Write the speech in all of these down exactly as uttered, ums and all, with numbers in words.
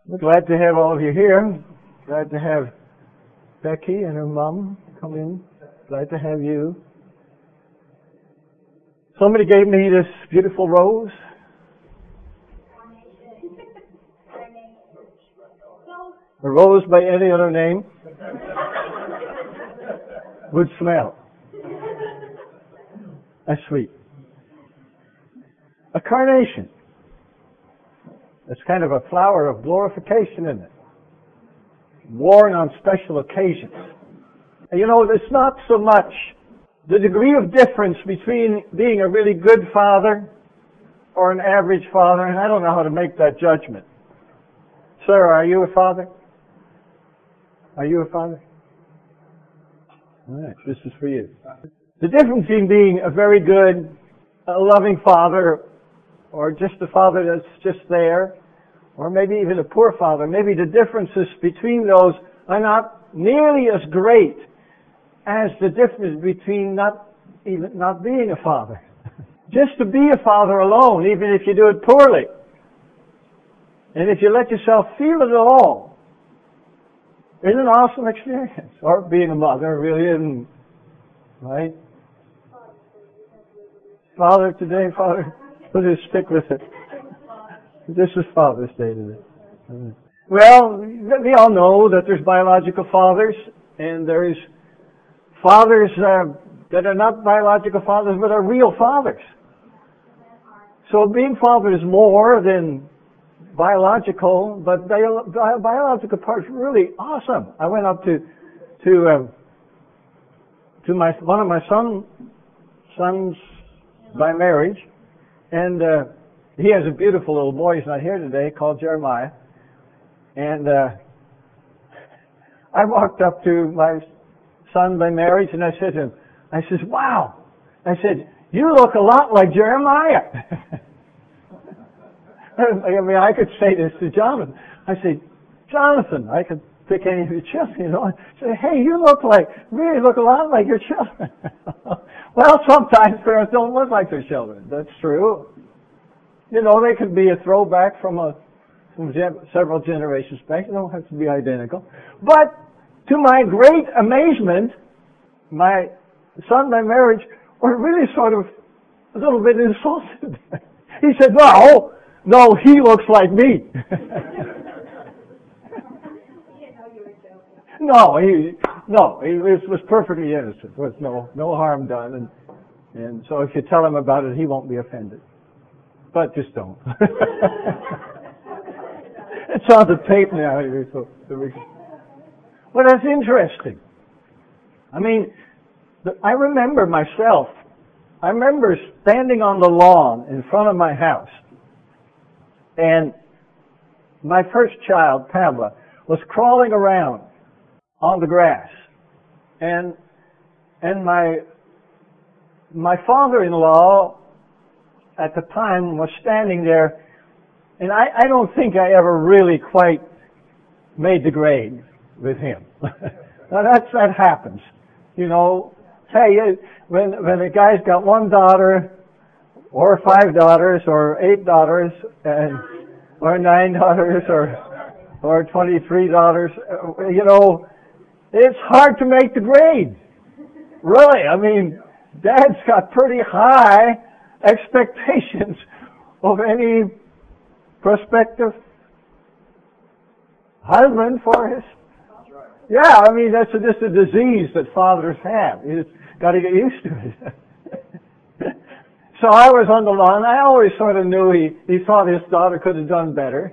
We're glad to have all of you here. Glad to have Becky and her mom come in. Glad to have you. Somebody gave me this beautiful rose. A rose by any other name would smell. That's sweet. A carnation. It's kind of a flower of glorification, isn't it? Worn on special occasions. And you know, it's not so much the degree of difference between being a really good father or an average father, and I don't know how to make that judgment. Sir, are you a father? Are you a father? All right, this is for you. The difference between being a very good, a loving father, or just a father that's just there, or maybe even a poor father, maybe the differences between those are not nearly as great as the difference between not even not being a father. Just to be a father alone, even if you do it poorly, and if you let yourself feel it at all, is an awesome experience. Or being a mother really isn't, right? Father today, Father, we'll just stick with it. This is Father's Day today. Well, we all know that there's biological fathers, and there's fathers uh, that are not biological fathers, but are real fathers. So being father is more than biological, but the biological part is really awesome. I went up to to um, to my one of my son sons by marriage, and uh, he has a beautiful little boy. He's not here today, called Jeremiah. And uh, I walked up to my son by marriage, and I said to him, I said, "Wow!" I said, "You look a lot like Jeremiah." I mean, I could say this to Jonathan. I said, "Jonathan," I could pick any of your children, you know, and say, "Hey, you look like, really look a lot like your children." Well, sometimes parents don't look like their children. That's true. You know, they could be a throwback from a from several generations back. They don't have to be identical. But to my great amazement, my son by marriage was really sort of a little bit insulted. He said, "No, no, he looks like me." No, he no, he was, was perfectly innocent. There was no no harm done, and and so if you tell him about it, he won't be offended. But just don't. It's on the tape now. So, well, that's interesting. I mean, I remember myself. I remember standing on the lawn in front of my house, and my first child, Pamela, was crawling around on the grass, and and my my father-in-law at the time was standing there, and I, I don't think I ever really quite made the grade with him. Now that's that happens, you know. Hey, when when a guy's got one daughter, or five daughters, or eight daughters, and or nine daughters, or or twenty-three daughters, you know, it's hard to make the grade. Really, I mean, Dad's got pretty high expectations of any prospective husband for his. Yeah, I mean, that's a, just a disease that fathers have. You just got to get used to it. So I was on the lawn. I always sort of knew he, he thought his daughter could have done better.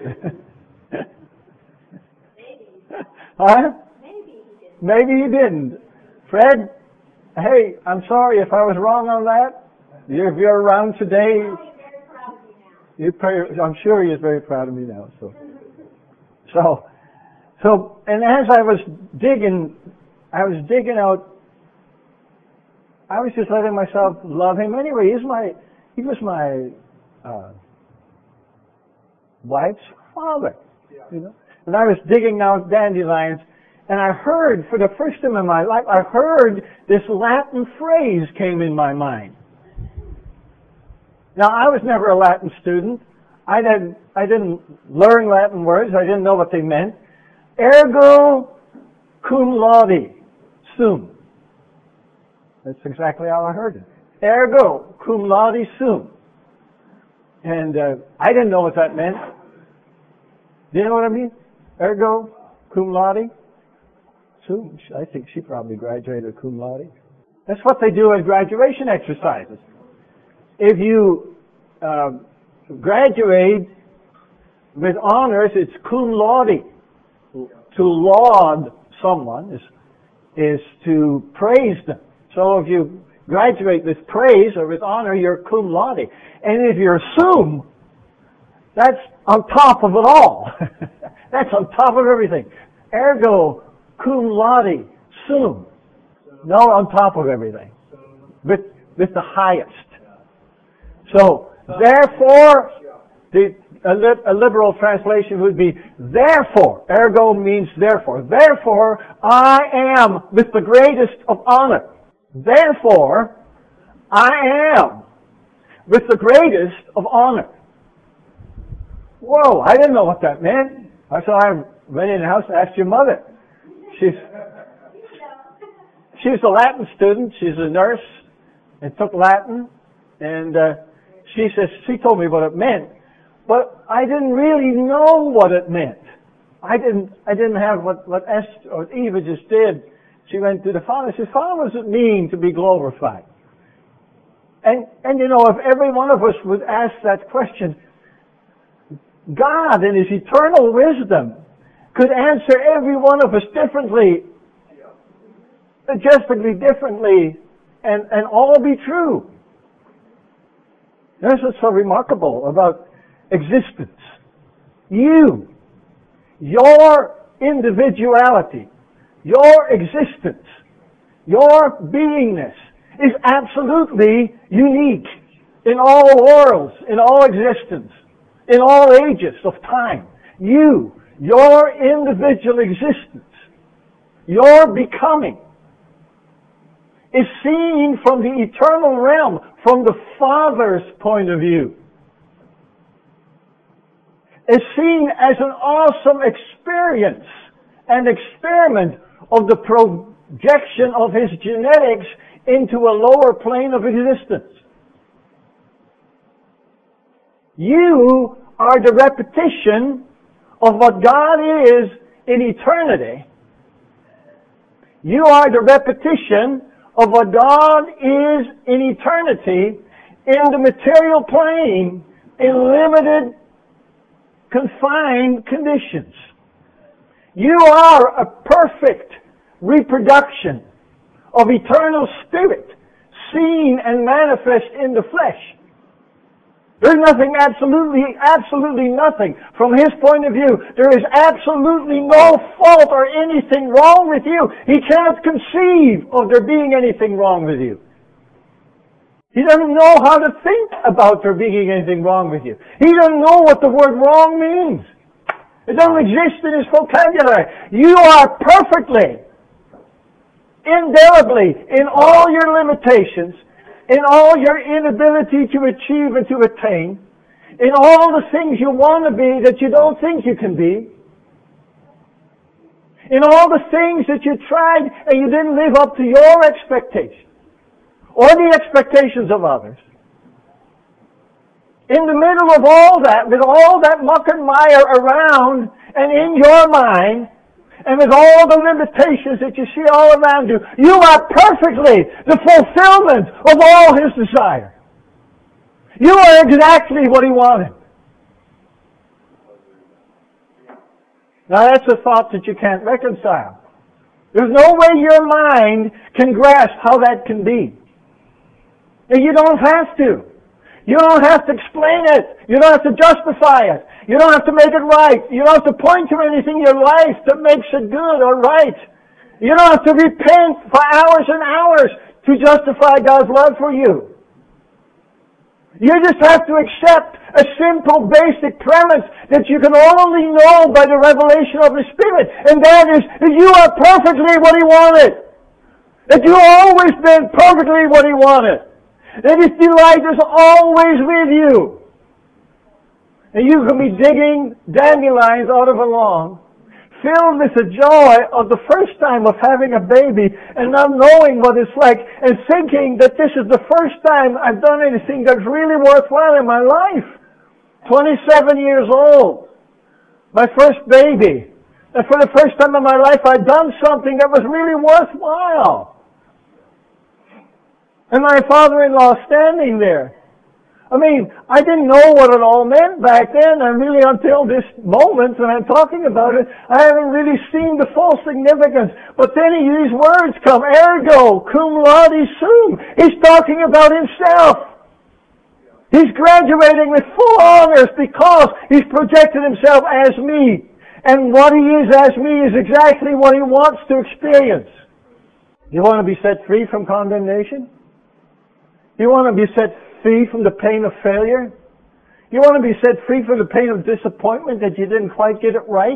Huh? Maybe he didn't. Fred, hey, I'm sorry if I was wrong on that. If you're around today, you probably, I'm sure he is very proud of me now. So, so, so, and as I was digging, I was digging out. I was just letting myself love him. Anyway, he's my, he was my uh, wife's father, you know. And I was digging out dandelions, and I heard, for the first time in my life, I heard this Latin phrase came in my mind. Now, I was never a Latin student. I didn't, I didn't learn Latin words. I didn't know what they meant. Ergo cum laude sum. That's exactly how I heard it. Ergo cum laude sum. And uh, I didn't know what that meant. Do you know what I mean? Ergo cum laude sum. I think she probably graduated cum laude. That's what they do at graduation exercises. If you uh, graduate with honors, it's cum laude. To laud someone is, is to praise them. So if you graduate with praise or with honor, you're cum laude. And if you're sum, that's on top of it all. That's on top of everything. Ergo cum laude sum. No, on top of everything. With, with the highest. So, therefore, the, a, li, a liberal translation would be, therefore, ergo means therefore. Therefore, I am with the greatest of honor. Therefore, I am with the greatest of honor. Whoa, I didn't know what that meant. So I went in the house and asked your mother. She's, she's a Latin student. She's a nurse and took Latin. And uh, she says, she told me what it meant. But I didn't really know what it meant. I didn't, I didn't have what, what Esther or Eva just did. She went to the Father and said, Father, what does it mean to be glorified? And, and you know, if every one of us would ask that question, God in His eternal wisdom could answer every one of us differently, majestically differently, and, and all be true. That's what's so remarkable about existence. You, your individuality, your existence, your beingness is absolutely unique in all worlds, in all existence, in all ages of time. You, your individual existence, your becoming is seen from the eternal realm, from the Father's point of view. Is seen as an awesome experience and experiment of the projection of His genetics into a lower plane of existence. You are the repetition of what God is in eternity. You are the repetition of what God is in eternity in the material plane in limited, confined conditions. You are a perfect reproduction of eternal spirit seen and manifest in the flesh. There's nothing, absolutely, absolutely nothing. From His point of view, there is absolutely no fault or anything wrong with you. He cannot conceive of there being anything wrong with you. He doesn't know how to think about there being anything wrong with you. He doesn't know what the word wrong means. It doesn't exist in His vocabulary. You are perfectly, indelibly, in all your limitations, in all your inability to achieve and to attain, in all the things you want to be that you don't think you can be, in all the things that you tried and you didn't live up to your expectations, or the expectations of others. In the middle of all that, with all that muck and mire around and in your mind, and with all the limitations that you see all around you, you are perfectly the fulfillment of all His desire. You are exactly what He wanted. Now that's a thought that you can't reconcile. There's no way your mind can grasp how that can be. And you don't have to. You don't have to explain it. You don't have to justify it. You don't have to make it right. You don't have to point to anything in your life that makes it good or right. You don't have to repent for hours and hours to justify God's love for you. You just have to accept a simple, basic premise that you can only know by the revelation of the Spirit, and that is that you are perfectly what He wanted. That you've always been perfectly what He wanted. That His delight is always with you. And you can be digging dandelions out of a lawn, filled with the joy of the first time of having a baby and not knowing what it's like and thinking that this is the first time I've done anything that's really worthwhile in my life. twenty-seven years old. My first baby. And for the first time in my life I'd done something that was really worthwhile. And my father-in-law standing there. I mean, I didn't know what it all meant back then, and really until this moment when I'm talking about it, I haven't really seen the full significance. But then these words come, ergo, cum laude sum. He's talking about himself. He's graduating with full honors because he's projected himself as me. And what he is as me is exactly what he wants to experience. You want to be set free from condemnation? You want to be set free from the pain of failure? You want to be set free from the pain of disappointment that you didn't quite get it right?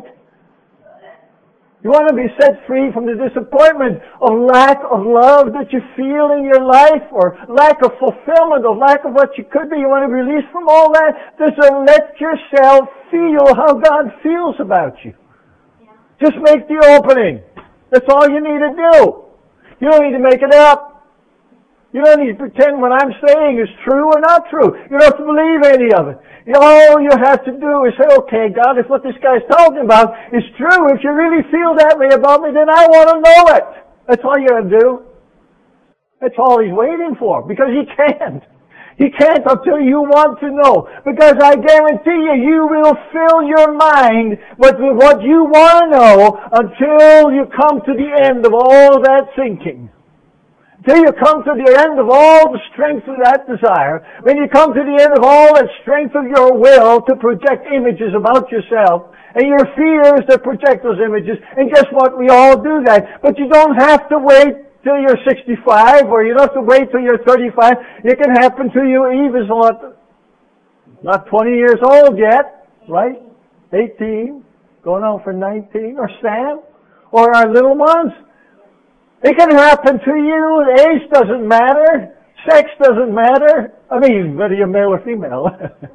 You want to be set free from the disappointment of lack of love that you feel in your life, or lack of fulfillment, or lack of what you could be? You want to be released from all that? Just to let yourself feel how God feels about you. Just make the opening. That's all you need to do. You don't need to make it up. You don't need to pretend what I'm saying is true or not true. You don't have to believe any of it. All you have to do is say, okay, God, if what this guy's talking about is true, if you really feel that way about me, then I want to know it. That's all you got to do. That's all he's waiting for, because he can't. He can't until you want to know. Because I guarantee you, you will fill your mind with what you want to know until you come to the end of all that thinking. Till you come to the end of all the strength of that desire, when you come to the end of all that strength of your will to project images about yourself, and your fears that project those images, and guess what? We all do that. But you don't have to wait till you're sixty-five, or you don't have to wait till you're thirty-five. It can happen to you. Eve is not, not twenty years old yet, right? eighteen, going on for nineteen, or Sam, or our little ones. It can happen to you. Age doesn't matter. Sex doesn't matter. I mean, whether you're male or female.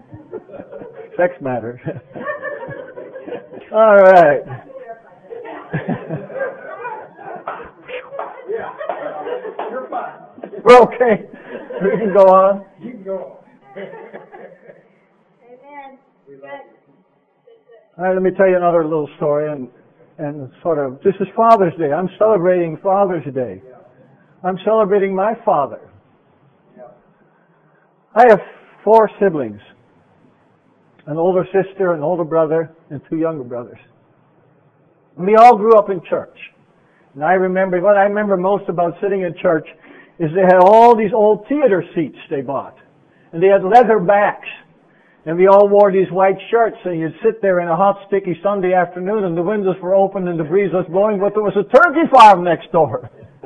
Sex matters. All right. You're fine. We're okay. We can go on. You can go on. Amen. All right, let me tell you another little story, and and sort of, this is Father's Day. I'm celebrating Father's Day. I'm celebrating my father. I have four siblings. An older sister, an older brother, and two younger brothers. And we all grew up in church. And I remember, what I remember most about sitting in church is they had all these old theater seats they bought. And they had leather backs. And we all wore these white shirts, and you'd sit there in a hot, sticky Sunday afternoon, and the windows were open and the breeze was blowing, but there was a turkey farm next door.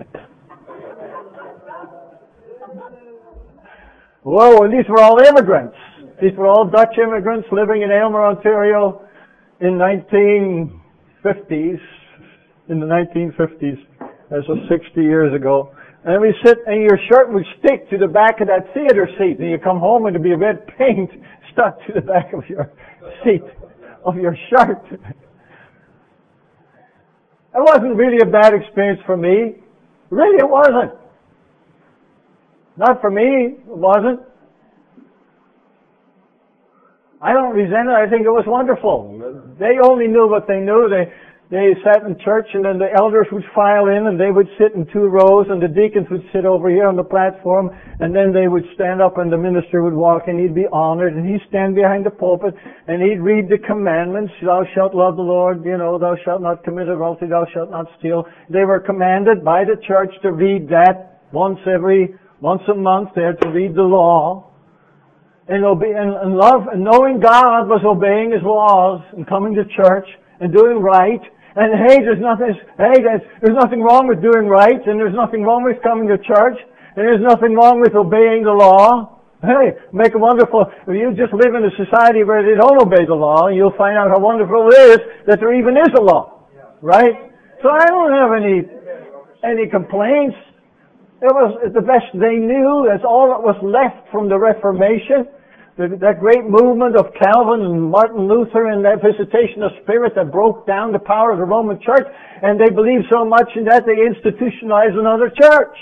Whoa, and these were all immigrants. These were all Dutch immigrants living in Aylmer, Ontario in nineteen fifties, in the nineteen fifties. That was sixty years ago. And we sit, and your shirt would stick to the back of that theater seat, and you come home and there'd be red paint stuck to the back of your seat, of your shirt. It wasn't really a bad experience for me. Really, it wasn't. Not for me, it wasn't. I don't resent it. I think it was wonderful. They only knew what they knew. They They sat in church, and then the elders would file in, and they would sit in two rows, and the deacons would sit over here on the platform, and then they would stand up, and the minister would walk, and he'd be honored, and he'd stand behind the pulpit, and he'd read the commandments. Thou shalt love the Lord, you know, thou shalt not commit adultery, thou shalt not steal. They were commanded by the church to read that once every, once a month. They had to read the law. And, obey, and, and love, and knowing God was obeying His laws, and coming to church, and doing right. And hey, there's nothing, hey, there's, there's nothing wrong with doing right, and there's nothing wrong with coming to church, and there's nothing wrong with obeying the law. Hey, make it wonderful. If you just live in a society where they don't obey the law, you'll find out how wonderful it is that there even is a law. Right? So I don't have any, any complaints. It was the best they knew. That's all that was left from the Reformation. The, that great movement of Calvin and Martin Luther and that visitation of spirit that broke down the power of the Roman Church, and they believed so much in that they institutionalized another church.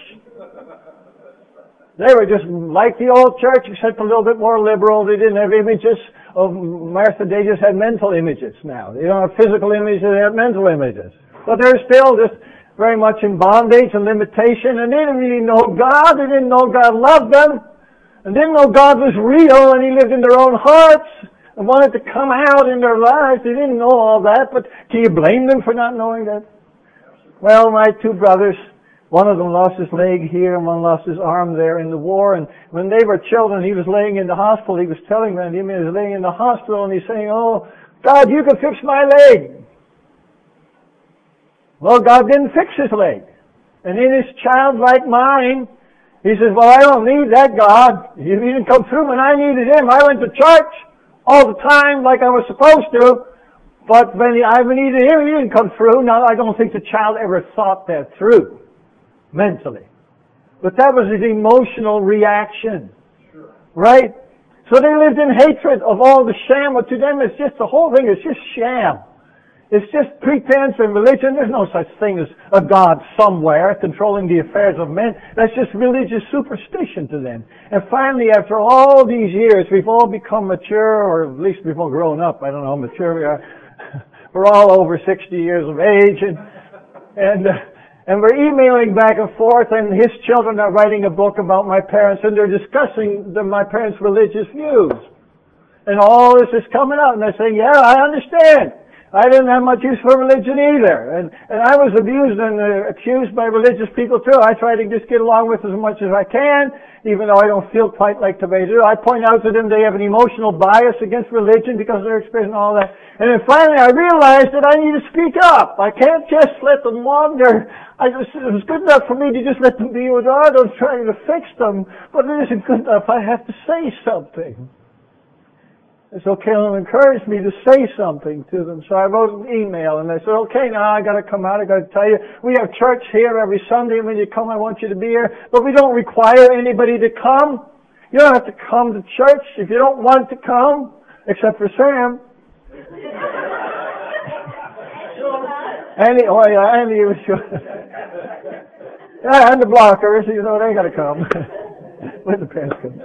They were just like the old church, except a little bit more liberal. They didn't have images of Martha. They just had mental images now. They don't have physical images, they have mental images. But they're still just very much in bondage and limitation, and they didn't really know God. They didn't know God loved them, and didn't know God was real, and He lived in their own hearts, and wanted to come out in their lives. They didn't know all that, but can you blame them for not knowing that? Well, my two brothers, one of them lost his leg here and one lost his arm there in the war. And when they were children, he was laying in the hospital. He was telling me, he was laying in the hospital and he's saying, "Oh, God, you can fix my leg." Well, God didn't fix his leg. And in his childlike mind, he says, "Well, I don't need that God. He didn't come through when I needed Him. I went to church all the time like I was supposed to. But when I needed Him, He didn't come through." Now, I don't think the child ever thought that through. Mentally. But that was his emotional reaction. Sure. Right? So they lived in hatred of all the sham. But to them, it's just, the whole thing is just sham. It's just pretense and religion. There's no such thing as a God somewhere controlling the affairs of men. That's just religious superstition to them. And finally, after all these years, we've all become mature, or at least we've all grown up. I don't know how mature we are. We're all over sixty years of age. And, and, uh, And we're emailing back and forth, and his children are writing a book about my parents, and they're discussing the, my parents' religious views. And all this is coming out, and they're saying, "Yeah, I understand. I didn't have much use for religion either. And, and I was abused and uh, accused by religious people too. I try to just get along with as much as I can, even though I don't feel quite like they do. I point out to them they have an emotional bias against religion because they're experiencing all that. And then finally I realized that I need to speak up. I can't just let them wander. I just, it was good enough for me to just let them be with God. I'm trying to fix them, but it isn't good enough. I have to say something. And so Caleb encouraged me to say something to them. So I wrote an email and I said, "Okay, now I got to come out. I got to tell you, we have church here every Sunday. When you come, I want you to be here. But we don't require anybody to come. You don't have to come to church if you don't want to come, except for Sam." Andy, oh yeah, Andy was sure. Yeah, and the blockers, you know, they got to come when the parents come.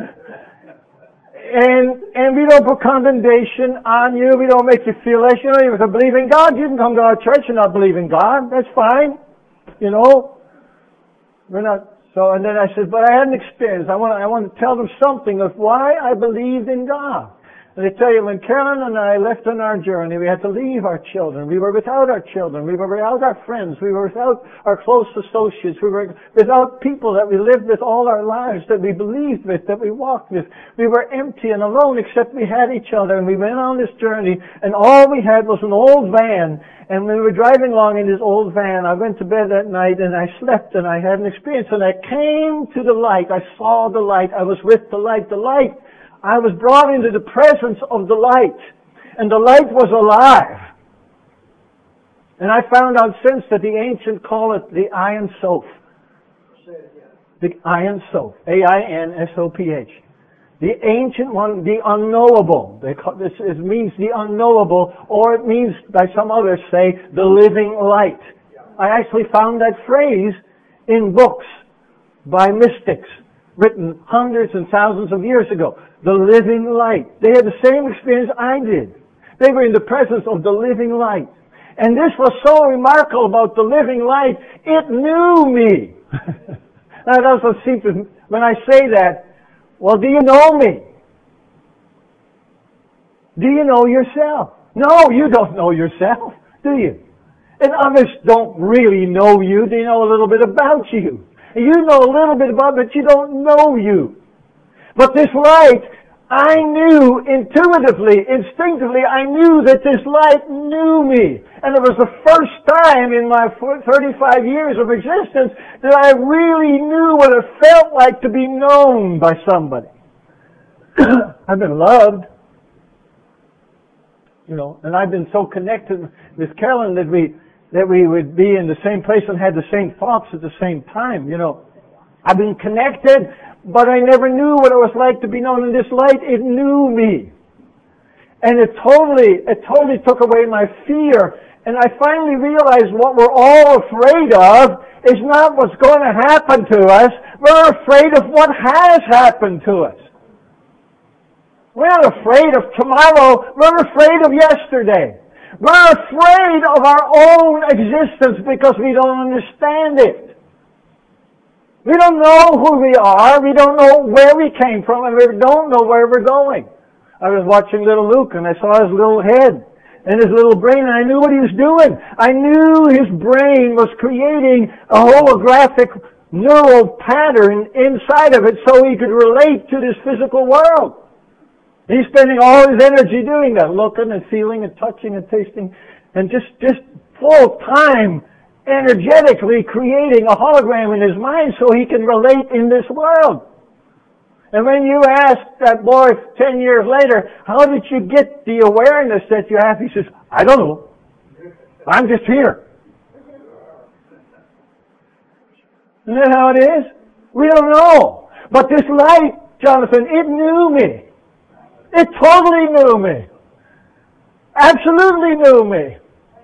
And and we don't put condemnation on you. We don't make you feel less. You know, if you believe in God, you can come to our church and not believe in God. That's fine. You know, we're not. So, and then I said, but I had an experience. I want I want to tell them something of why I believed in God. And I tell you, when Carolyn and I left on our journey, we had to leave our children. We were without our children. We were without our friends. We were without our close associates. We were without people that we lived with all our lives, that we believed with, that we walked with. We were empty and alone, except we had each other. And we went on this journey, and all we had was an old van. And when we were driving along in this old van, I went to bed that night, and I slept, and I had an experience. And I came to the light. I saw the light. I was with the light. The light. I was brought into the presence of the light, and the light was alive. And I found out since that the ancients call it the Ein Sof. The Ein Sof. A I N S O P H. The ancient one, the unknowable. They call, this it means the unknowable, or it means, by some others say, the living light. I actually found that phrase in books by mystics, written hundreds and thousands of years ago. The living light. They had the same experience I did. They were in the presence of the living light. And this was so remarkable about the living light, it knew me. That also seems to, when I say that, well, do you know me? Do you know yourself? No, you don't know yourself, do you? And others don't really know you. They know a little bit about you. You know a little bit about it, but you don't know you. But this light, I knew intuitively, instinctively, I knew that this light knew me. And it was the first time in my thirty-five years of existence that I really knew what it felt like to be known by somebody. I've been loved. You know, and I've been so connected with Carolyn that we that we would be in the same place and had the same thoughts at the same time, you know. I've been connected, but I never knew what it was like to be known in this light. It knew me. And it totally, it totally took away my fear. And I finally realized what we're all afraid of is not what's going to happen to us. We're afraid of what has happened to us. We're not afraid of tomorrow. We're afraid of yesterday. We're afraid of our own existence because we don't understand it. We don't know who we are. We don't know where we came from, and we don't know where we're going. I was watching little Luke, and I saw his little head and his little brain, and I knew what he was doing. I knew his brain was creating a holographic neural pattern inside of it so he could relate to this physical world. He's spending all his energy doing that, looking and feeling and touching and tasting, and just, just full time energetically creating a hologram in his mind so he can relate in this world. And when you ask that boy ten years later, how did you get the awareness that you have? He says, I don't know. I'm just here. Isn't that how it is? We don't know. But this light, Jonathan, it knew me. It totally knew me. Absolutely knew me.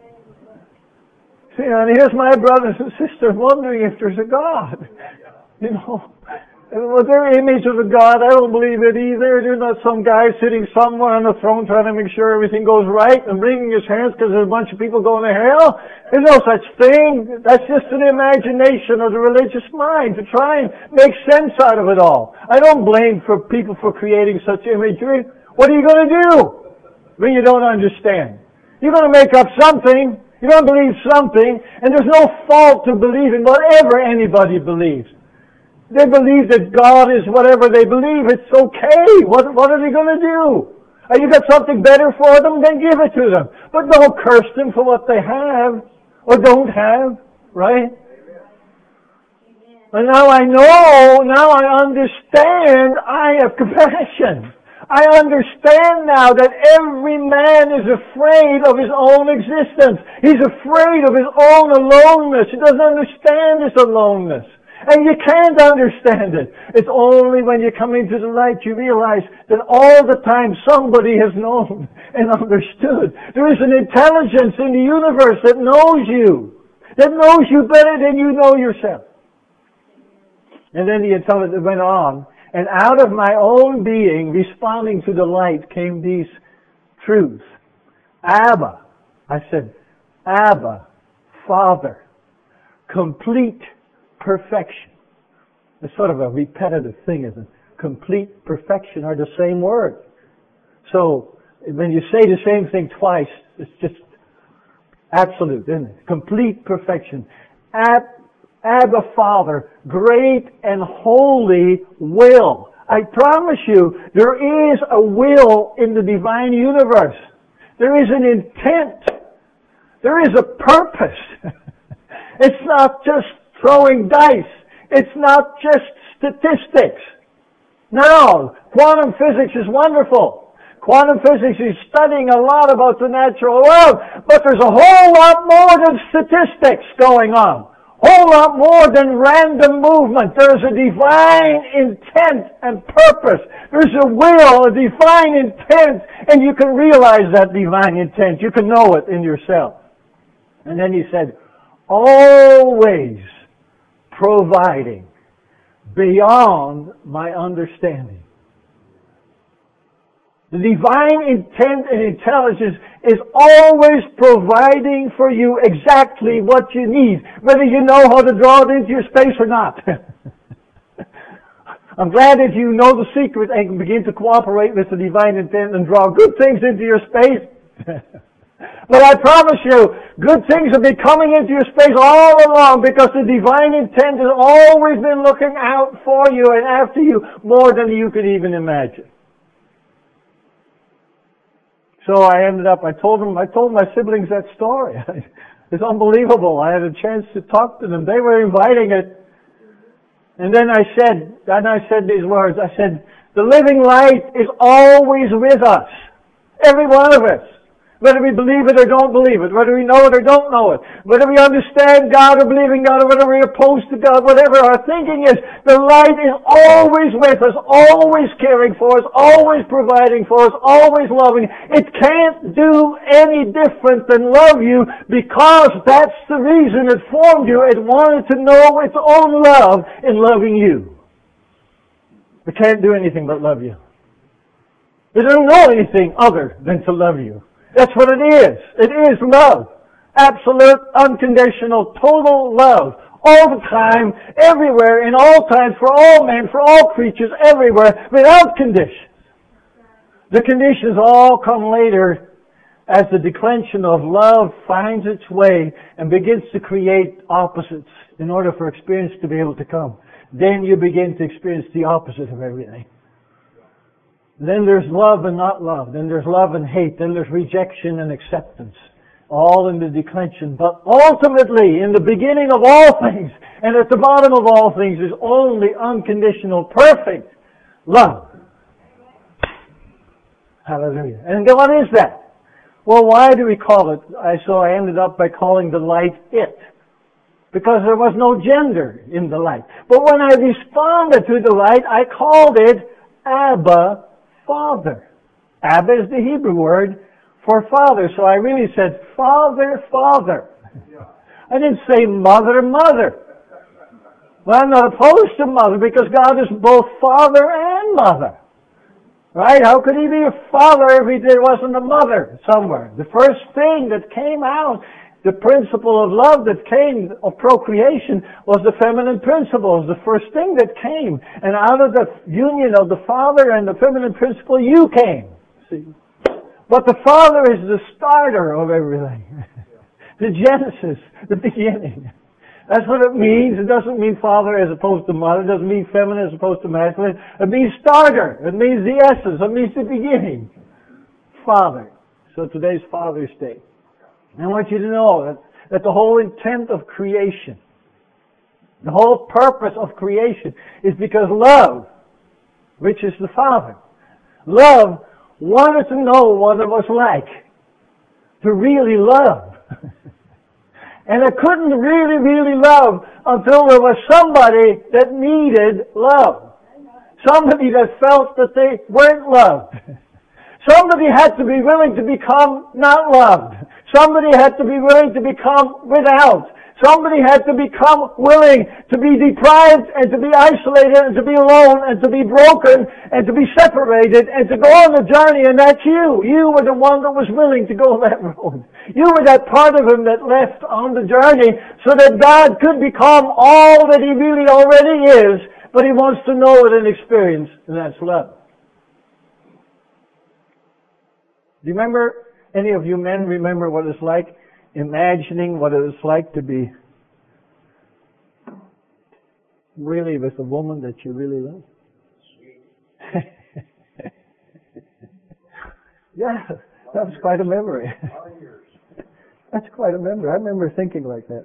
See, and here's my brothers and sisters wondering if there's a God. You know, was there an image of a God? I don't believe it either. There's not some guy sitting somewhere on the throne trying to make sure everything goes right and wringing his hands because there's a bunch of people going to hell. There's no such thing. That's just an imagination of the religious mind to try and make sense out of it all. I don't blame for people for creating such imagery. What are you going to do when you don't understand? You're going to make up something. You're going to believe something. And there's no fault to believing whatever anybody believes. They believe that God is whatever they believe. It's okay. What, what are they going to do? Have you got something better for them? Then give it to them. But don't curse them for what they have or don't have. Right? And now I know, now I understand, I have compassion. I understand now that every man is afraid of his own existence. He's afraid of his own aloneness. He doesn't understand his aloneness. And you can't understand it. It's only when you come into the light you realize that all the time somebody has known and understood. There is an intelligence in the universe that knows you, that knows you better than you know yourself. And then the intelligence went on. And out of my own being, responding to the light, came these truths. Abba. I said, Abba, Father. Complete perfection. It's sort of a repetitive thing, isn't it? Complete perfection are the same word. So, when you say the same thing twice, it's just absolute, isn't it? Complete perfection. Ab- Abba Father, great and holy will. I promise you, there is a will in the divine universe. There is an intent. There is a purpose. It's not just throwing dice. It's not just statistics. No, quantum physics is wonderful. Quantum physics is studying a lot about the natural world, but there's a whole lot more than statistics going on. Whole lot more than random movement. There's a divine intent and purpose. There's a will, a divine intent, and you can realize that divine intent. You can know it in yourself. And then he said, always providing beyond my understanding. The divine intent and intelligence is always providing for you exactly what you need, whether you know how to draw it into your space or not. I'm glad that you know the secret and can begin to cooperate with the divine intent and draw good things into your space. But I promise you, good things will be coming into your space all along because the divine intent has always been looking out for you and after you more than you could even imagine. So I ended up, I told them, I told my siblings that story. It's unbelievable. I had a chance to talk to them. They were inviting it. And then I said, and I said these words. I said, the living light is always with us. Every one of us. Whether we believe it or don't believe it, whether we know it or don't know it, whether we understand God or believe in God, or whether we're opposed to God, whatever our thinking is, the light is always with us, always caring for us, always providing for us, always loving. It can't do any different than love you, because that's the reason it formed you. It wanted to know its own love in loving you. It can't do anything but love you. It doesn't know anything other than to love you. That's what it is. It is love. Absolute, unconditional, total love. All the time, everywhere, in all times, for all men, for all creatures, everywhere, without conditions. The conditions all come later as the declension of love finds its way and begins to create opposites in order for experience to be able to come. Then you begin to experience the opposite of everything. Then there's love and not love. Then there's love and hate. Then there's rejection and acceptance. All in the declension. But ultimately, in the beginning of all things, and at the bottom of all things, is only unconditional, perfect love. Hallelujah. And what is that? Well, why do we call it? I, so I ended up by calling the light it. Because there was no gender in the light. But when I responded to the light, I called it Abba, Father. Abba is the Hebrew word for father. So I really said, Father, Father. I didn't say mother, mother. Well, I'm not opposed to mother, because God is both father and mother. Right? How could he be a father if he there wasn't a mother somewhere? The first thing that came out, the principle of love that came, of procreation, was the feminine principle. It was the first thing that came. And out of the union of the Father and the feminine principle, you came. See? But the Father is the starter of everything. The genesis, the beginning. That's what it means. It doesn't mean father as opposed to mother. It doesn't mean feminine as opposed to masculine. It means starter. It means the essence. It means the beginning. Father. So today's Father's Day. I want you to know that, that the whole intent of creation, the whole purpose of creation, is because love, which is the Father, love wanted to know what it was like to really love. And it couldn't really, really love until there was somebody that needed love. Somebody that felt that they weren't loved. Somebody had to be willing to become not loved. Somebody had to be willing to become without. Somebody had to become willing to be deprived and to be isolated and to be alone and to be broken and to be separated and to go on the journey, and that's you. You were the one that was willing to go that road. You were that part of him that left on the journey so that God could become all that he really already is, but he wants to know it and experience, and that's love. Do you remember, any of you men remember what it's like imagining what it is like to be really with a woman that you really love? Yeah, that was quite a memory. That's quite a memory. I remember thinking like that.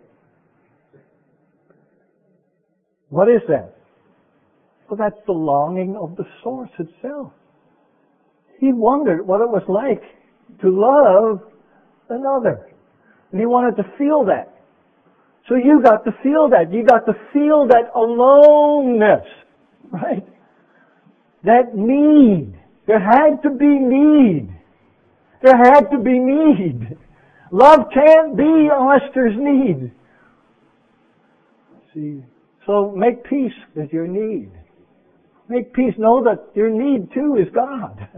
What is that? Well, that's the longing of the source itself. He wondered what it was like to love another. And he wanted to feel that. So you got to feel that. You got to feel that aloneness. Right? That need. There had to be need. There had to be need. Love can't be unless there's need. See? So make peace with your need. Make peace. Know that your need too is God.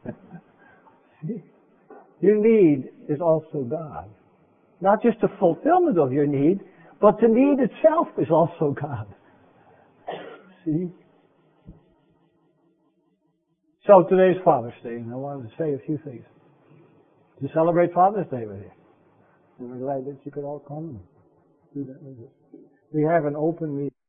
Your need is also God. Not just the fulfillment of your need, but the need itself is also God. See? So today's Father's Day, and I wanted to say a few things to celebrate Father's Day with you. And we're glad that you could all come and do that with us. We have an open meeting.